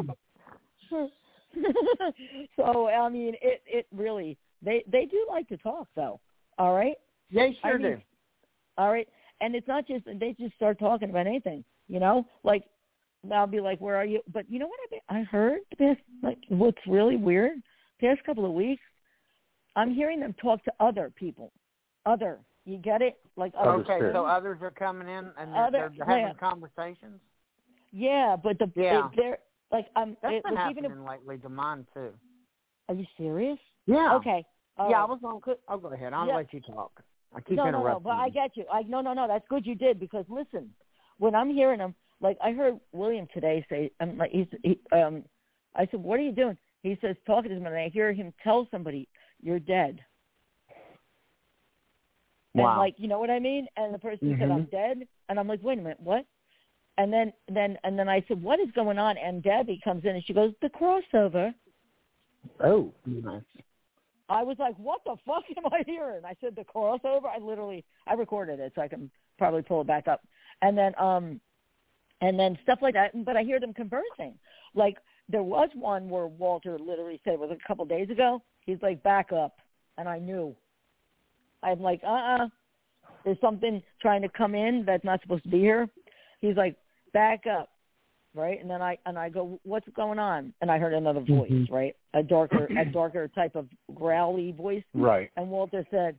So I mean, it really they do like to talk though. All right. They sure do. All right, and it's not just they just start talking about anything. You know, like. I'll be like, where are you? But you know what I heard? What's really weird? The past couple of weeks, I'm hearing them talk to other people. You get it? Like other okay, so others are coming in and they're having conversations? Yeah, but they're like, that's been happening lately to mine, too. Are you serious? Yeah. Okay. I was on. I'll go ahead. I'll let you talk. I keep interrupting. No, but I get you. No, that's good you did because, listen, when I'm hearing them, like I heard William today say, I said, what are you doing? He says, talking to him, and I hear him tell somebody, you're dead. Wow. And like, you know what I mean? And the person said, I'm dead. And I'm like, wait a minute, what? And then I said, what is going on? And Debbie comes in and she goes, the crossover. Oh. Nice. I was like, what the fuck am I hearing? I said, the crossover? I recorded it so I can probably pull it back up. And then stuff like that. But I hear them conversing. Like there was one where Walter literally said, it was a couple days ago, he's like, back up. And I knew. I'm like, there's something trying to come in that's not supposed to be here. He's like, back up. Right. And then I go, what's going on? And I heard another voice, right? A darker type of growly voice. Right. And Walter said,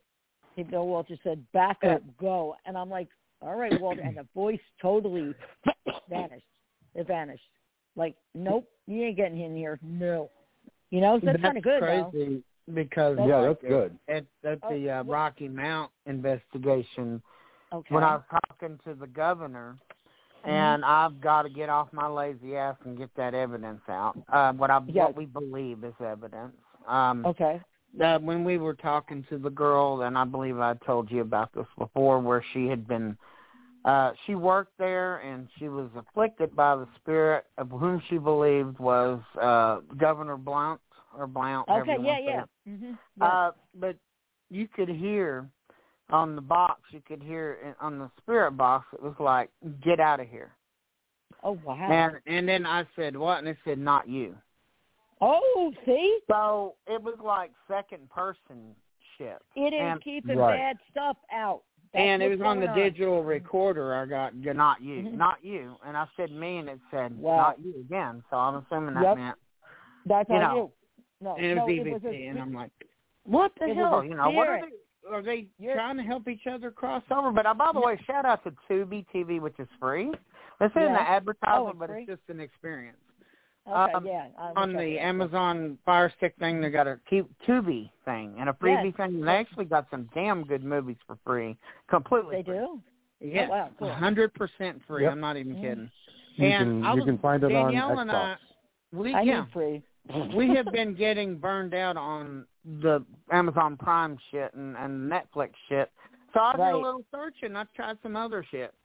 back up, go. And I'm like, all right, Walter. And the voice totally vanished. It vanished. Like, nope, you ain't getting in here. No. You know, so that's kind of good, crazy though. Because that's good. At the Rocky Mount investigation, okay. when I was talking to the governor, and I've got to get off my lazy ass and get that evidence out, what we believe is evidence. Okay. When we were talking to the girl, and I believe I told you about this before, where she had been, she worked there, and she was afflicted by the spirit of whom she believed was Governor Blount, or Blount. Okay, yeah. But you could hear on the box, on the spirit box, it was like, get out of here. Oh, wow. And then I said, what? And it said, not you. Oh, see? So it was like second person shit. It is keeping bad stuff out. And it was on the digital recorder. I got, not you, not you. And I said me, and it said, not you again. So I'm assuming that meant, that's you know. You. No, and it was EVP, and I'm like, what the hell? You know, what are they trying to help each other cross over? But by the way, shout out to Tubi TV, which is free. This isn't an advertisement, but it's just an experience. Okay, on the Amazon Fire Stick thing, they got a Tubi thing and a freebie thing. They actually got some damn good movies for free, completely. They free. Do? Yeah, 100% free. Yep. I'm not even kidding. You can find it Danielle on Xbox. I need free. We have been getting burned out on the Amazon Prime shit and Netflix shit. So I did a little searching. I tried some other shit.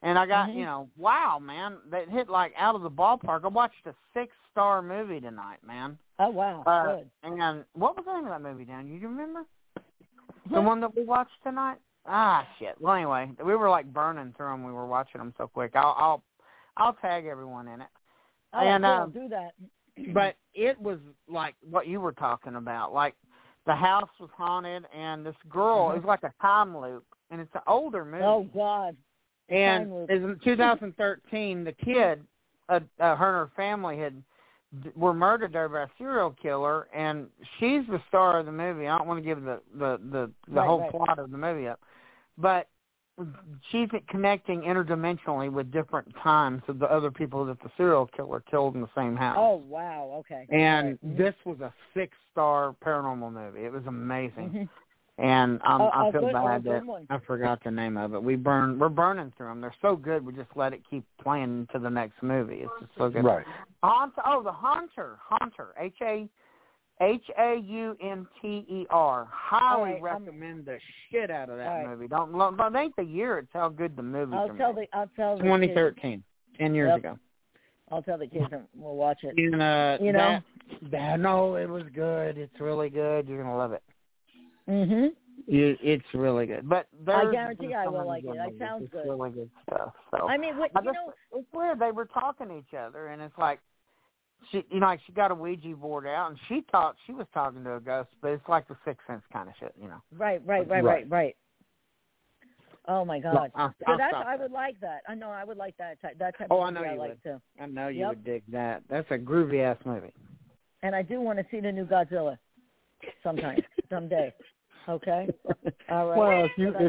And I got, wow, man, that hit like out of the ballpark. I watched a 6-star movie tonight, man. Oh, wow. Good. And what was the name of that movie, Dan? You remember? The one that we watched tonight? Ah, shit. Well, anyway, we were like burning through them. We were watching them so quick. I'll tag everyone in it. Oh, and I'll do that. But it was like what you were talking about. Like the house was haunted, and this girl, it was like a time loop, and it's an older movie. Oh, God. And in 2013, the kid, her and her family were murdered there by a serial killer, and she's the star of the movie. I don't want to give the whole plot of the movie up, but she's connecting interdimensionally with different times of the other people that the serial killer killed in the same house. Oh, wow, okay. And this was a 6-star paranormal movie. It was amazing. And I feel bad that I forgot the name of it. We're burning through them. They're so good. We just let it keep playing to the next movie. It's just so good. Right. The Haunter. Haunter. Highly recommend the shit out of that movie. Don't it ain't the year. It's how good the movie. I'll tell the 2013, 10 years ago. I'll tell the kids and we'll watch it. No, it was good. It's really good. You're gonna love it. Mhm. It's really good, but I guarantee I will like it. That sounds good. It's really good stuff. So I mean, it's weird. They were talking to each other, and it's like she got a Ouija board out, and she thought she was talking to a ghost, but it's like the Sixth Sense kind of shit, Right. Oh my God! I would like that. I know I would like that type of movie. I know you would. Too. I know you would dig that. That's a groovy ass movie. And I do want to see the new Godzilla someday. Okay. All right. Well,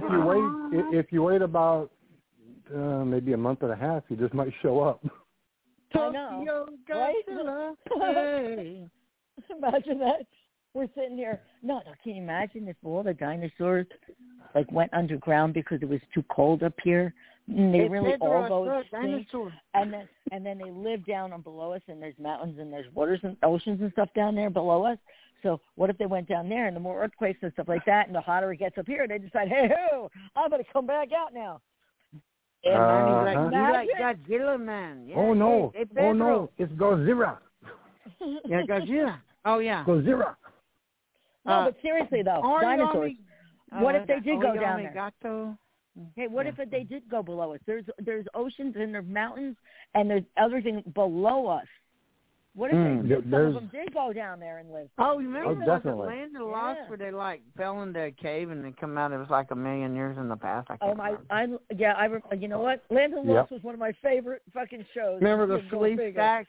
if you wait about maybe a month and a half, you just might show up. I know. Godzilla. Right? Imagine that. We're sitting here. No, can you imagine if all the dinosaurs went underground because it was too cold up here? And they really all go extinct. And then they live down below us, and there's mountains and there's waters and oceans and stuff down there below us. So what if they went down there, and the more earthquakes and stuff like that, and the hotter it gets up here, they decide, hey, I'm going to come back out now. And you like Godzilla, man. Yeah, oh, no. It's Godzilla. Yeah, Godzilla. Oh, yeah. Godzilla. No, but seriously, though, dinosaurs. What if they did go down there? Hey, what if they did go below us? There's oceans and there's mountains and there's everything below us. What if some of them did go down there and live? Oh, you remember the Land of the Lost where they fell into a cave and they come out? It was like 1,000,000 years in the past. I can't remember. You know what? Land of the Lost was one of my favorite fucking shows. Remember the sleep stacks?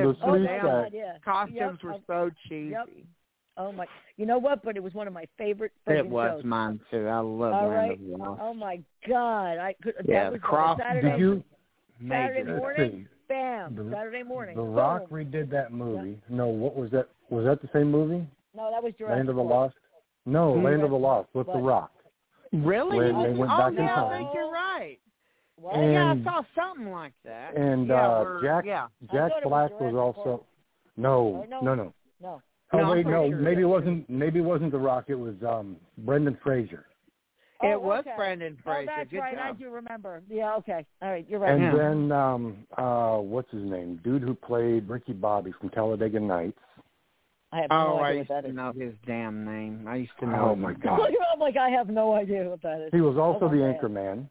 Costumes were so cheesy. Yep. Oh my! You know what? But it was one of my favorite. It was shows. Mine too. I love Land of the Lost. Oh my God! That was Saturday morning. Bam! Saturday morning. The Rock redid that movie. Yeah. No, what was that? Was that the same movie? No, that was Jurassic Land of the Lost. No, Land of the Lost with The Rock. Really? When they went back in time. I think you're right. What? I saw something like that. And Jack Black was also. No. Oh wait, no. Maybe it wasn't. Maybe it wasn't The Rock. It was Brendan Fraser. It was Brendan Fraser. Oh, that's Good right. job. I do remember. Yeah. Okay. All right. You're right. And then what's his name? Dude who played Ricky Bobby from Talladega Nights. I have no idea what that is. I used to know his damn name. I used to know. Oh my God. I'm like, I have no idea what that is. He was also the Anchorman.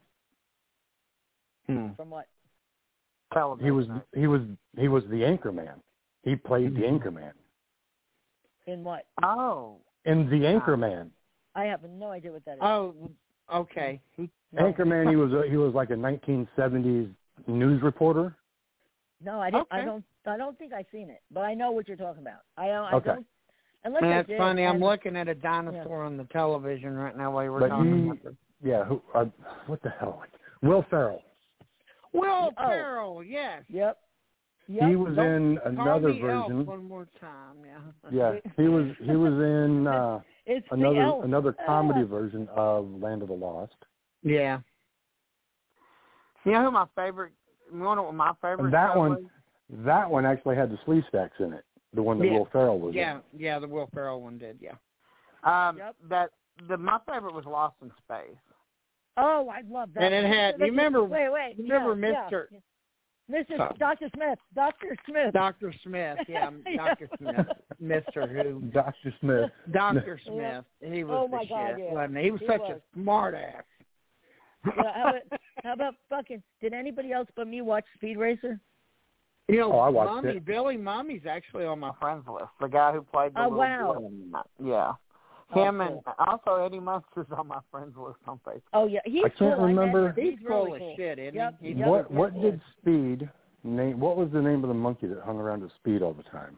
From what? He was the Anchorman. He played the Anchorman. In what? Oh. In The Anchorman. I have no idea what that is. Oh, okay. Anchorman. He was like a 1970s news reporter. No, I didn't. Okay. I don't think I've seen it, but I know what you're talking about. I don't. Unless that's funny. I'm looking at a dinosaur on the television right now while we're talking about this. Yeah. What the hell? Will Ferrell. Will Ferrell. Yes. Yep. He was in another version. One more time, yeah. He was in another comedy version of Land of the Lost. Yeah. You know who my favorite? You know what my favorite? That one actually had the Sleeve Stacks in it. The one that Will Ferrell was in. Yeah, the Will Ferrell one did. Yeah. My favorite was Lost in Space. Oh, I love that. And it had. You remember? Wait. Remember Mr. Mr. Dr. Smith. Dr. Smith. Dr. Smith. Yeah, Dr. Smith. Mr. Who? Dr. Smith. Dr. Smith. He was the shit, wasn't he? He was such a smart ass. Yeah, how about fucking? Did anybody else but me watch Speed Racer? You know, I watched it. Billy Mummy's actually on my friends list. The guy who played the little wow. Yeah. Him and also Eddie Munster's on my friends list on Facebook. Oh yeah, he's I can't cool. remember. He's really full of cool. shit, isn't yep. he? What did Speed name? What was the name of the monkey that hung around with Speed all the time?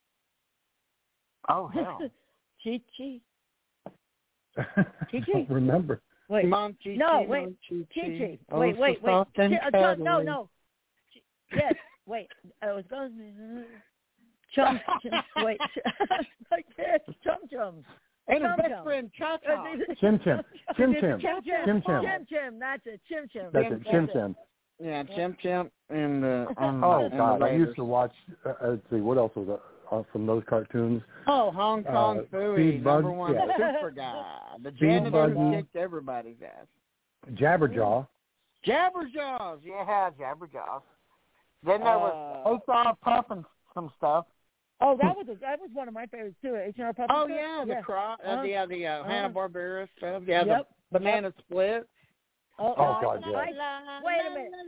Oh hell. Chi-Chi. I don't remember. Wait. Mom, Chi-Chi, no, wait. Chi-Chi. Wait. No. Yes. Wait. I was going. Chum. Wait. Chum Chum. And his best friend Cha-Cha. Chim Chim. That's it. Chim Chim. That's it. Chim Chim. Yeah, Chim Chim and oh God, I used to watch. Let's see, what else was from those cartoons? Oh, Hong Kong Phooey, number one super guy. The janitor who kicked everybody's ass. Jabberjaw. Jabberjaws, yeah, Jabberjaws. Then there was H.R. Puff and some stuff. Oh, that was one of my favorites too. H.R. Puff. Oh yeah, the Hanna-Barbera stuff. Yeah, the Banana Split. Oh God, yeah. Wait a minute.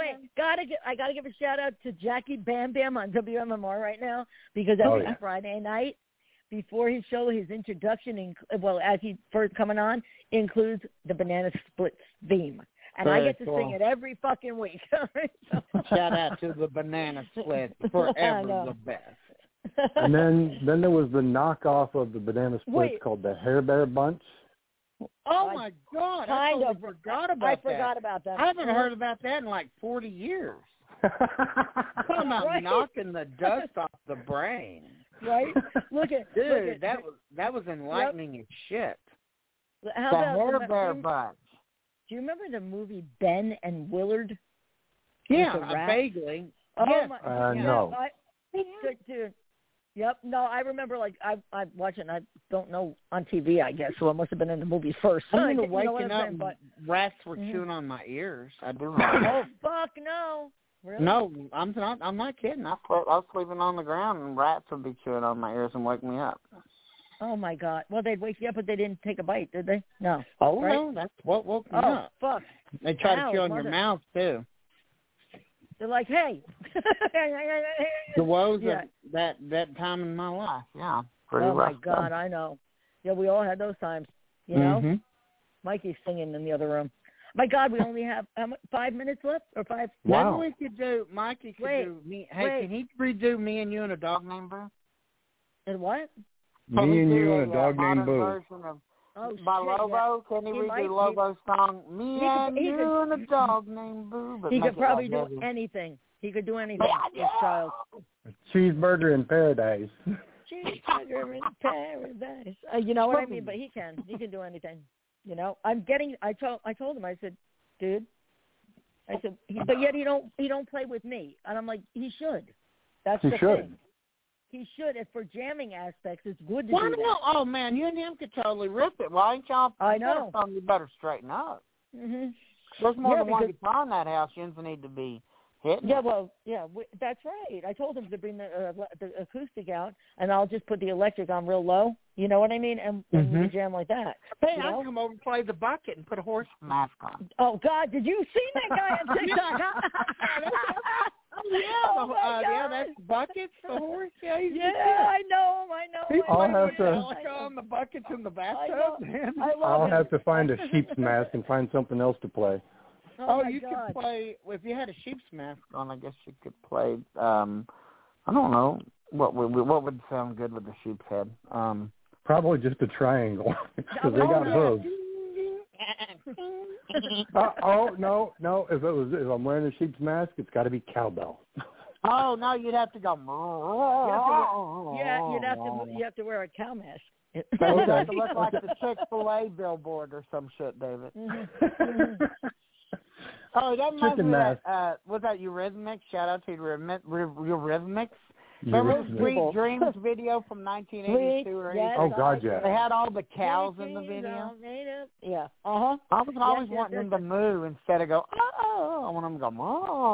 I gotta give a shout out to Jackie Bam Bam on WMMR right now because every Friday night before his show, his introduction, as he first coming on, includes the Banana Split theme. And I get to sing it every fucking week. Shout out to the Banana Split, forever the best. And then there was the knockoff of the Banana Splits called the Hair Bear Bunch. Oh my God! I forgot about that. I haven't heard about that in like 40 years. Talking about knocking the dust off the brain. Right? Dude, that was enlightening as shit. How the about Hair Bear Bunch? Do you remember the movie Ben and Willard? Yeah, vaguely. Oh yes. No. Dude. Yep. No, I remember. I watched it. And I don't know on TV. I guess so. It must have been in the movie first. I'm waking up. But rats were chewing on my ears. I do remember. Oh fuck no! Really? No, I'm not kidding. I was sleeping on the ground and rats would be chewing on my ears and wake me up. Oh my God! Well, they'd wake you up, but they didn't take a bite, did they? No. Oh no, that's what woke me up. Oh fuck! They try to chew on your mouth too. They're like, hey. The woes of that time in my life. Yeah. Pretty rough. My God, I know. Yeah, we all had those times. You know? Mm-hmm. Mikey's singing in the other room. My God, we only have 5 minutes left or 5. Wow. Maybe we could do. Mikey could do me. Hey, can he redo Me and You and a Dog Named Boo? And what? Me and You and a Dog Named Boo. By Lobo, can he redo Lobo's song? Me and You and a Dog Named Boo. He could probably do anything. He could do anything. This child. Cheeseburger in Paradise. Cheeseburger in Paradise. You know what I mean? But he can. He can do anything. You know. I told him. I said, dude. I said, but yet he don't play with me. And I'm like, he should. That's the thing. He should. If for jamming aspects, it's good to do that. Oh, man, you and him could totally rip it. Why ain't y'all? I know. You better straighten up. Mm-hmm. There's more than one guitar in that house. You need to be hitting. Yeah, well, that's right. I told him to bring the acoustic out, and I'll just put the electric on real low. You know what I mean? And we can jam like that. Hey, I'll come over and play the bucket and put a horse mask on. Oh, God, did you see that guy on TikTok? Yeah, that's buckets, the horse. Yeah, I know him. I'll have to on the buckets in the bathtub. I'll have to find a sheep's mask and find something else to play. Oh you could play if you had a sheep's mask on. I guess you could play. I don't know what would sound good with the sheep's head. Probably just a triangle because they got hooves. No! If I'm wearing a sheep's mask, it's got to be cowbell. Oh no, you'd have to go. You have to wear a cow mask. It have to look like the Chick-fil-A billboard or some shit, David. Oh, that reminds me of was that Eurythmics? Shout out to Eurythmics. Remember Sweet Dreams video from 1982 or 83? Oh, God, yeah. They had all the cows in the video. Yeah. I was always wanting them to moo instead of go, oh. I want them to go,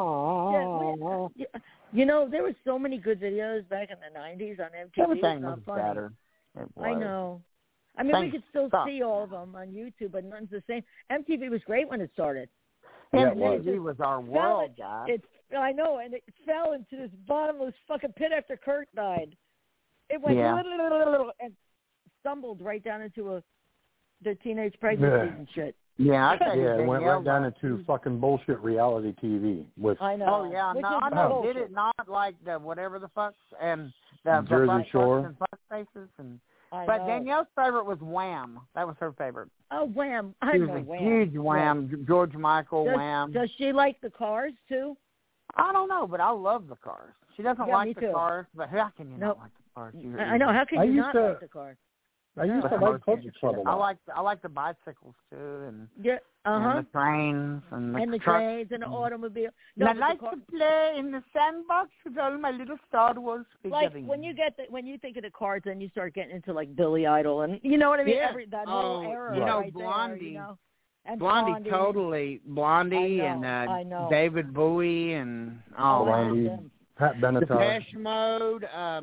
oh. You know, there were so many good videos back in the 90s on MTV. Everything was better. I know. I mean, we could still see all of them on YouTube, but none's the same. MTV was great when it started. MTV was our world, guys. I know, and it fell into this bottomless fucking pit after Kurt died. It went and stumbled right down into the teenage pregnancies and shit. Yeah, it went right down into fucking bullshit reality TV. I know. Oh yeah, did it not like the whatever the fucks and the Jersey Shore and fuck faces and. But Danielle's favorite was Wham. That was her favorite. Oh, Wham! I she know was a Wham. huge Wham. Yeah. George Michael, Wham. Does she like the Cars too? I don't know, but I love the Cars. She doesn't like the Cars, but how can you not like the Cars? I know. How can you not like the Cars? I used to like Culture Club a lot. I like the bicycles too, and and the trains and the trucks. Trains and the automobile. No, I like to play in the sandbox with all my little Star Wars figurines. Like when you think of the Cars, then you start getting into like Billy Idol and you know what I mean. Yeah. That whole era. You know, right Blondie. There, you know? And Blondie totally. Blondie I know. David Bowie and Blondie, Pat Benatar. Depeche Mode.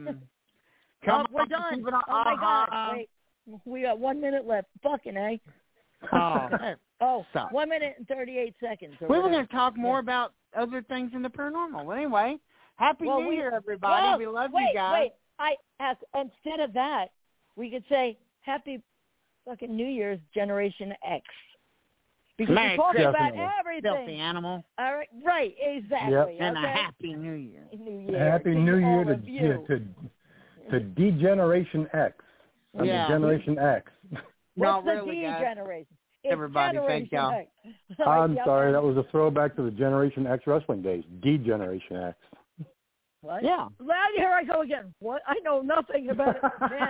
We're done. Oh my God! Wait, we got 1 minute left. Fucking A. Oh, 1 minute and 38 seconds. We were going to talk more about other things in the paranormal. Well, anyway, Happy New Year, everybody. We love you guys. Instead of that, we could say Happy fucking New Year's Generation X. Because we talk about everything. Filthy animal. All right, right, exactly. Yep. And a Happy New Year. Happy New Year to D-Generation X. Generation X. What's the D generation? Everybody, thank y'all. I'm sorry, that was a throwback to the Generation X wrestling days. D-Generation X. What? Yeah. Well, here I go again. What? I know nothing about it. Man,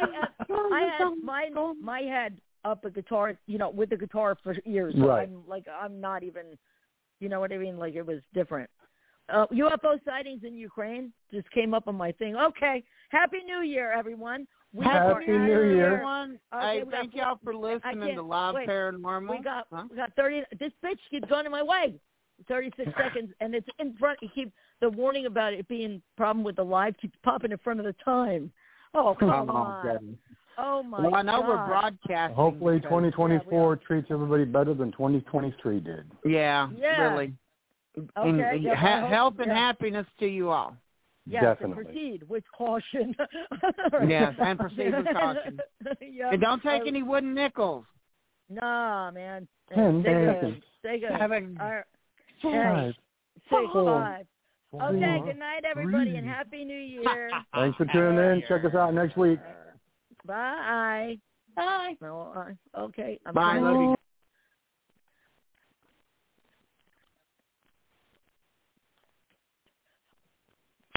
I had my head up a guitar, with the guitar for years. So right. I'm not even, you know what I mean? Like it was different. UFO sightings in Ukraine just came up on my thing. Okay. Happy New Year, everyone. Happy New Year. Everyone. Okay, thank y'all for listening to Live Paranormal. We got 30. This bitch keeps going in my way. 36 seconds, and it's in front. You keep the warning about it being problem with the live keeps popping in front of the time. Oh, come on. Oh, my God. Well, I know we're broadcasting. Hopefully 2024 treats everybody better than 2023 did. Yeah. Really. Okay. Health and happiness to you all. Yes, definitely. And proceed with caution. Yes, and proceed with caution. Yep. And don't take any wooden nickels. Nah, man. 10 seconds. Stay good. 5, 6, 5. Okay, good night, everybody, and Happy New Year. Thanks for tuning in. Check us out next week. Bye. Bye. No, okay. Bye. Love you.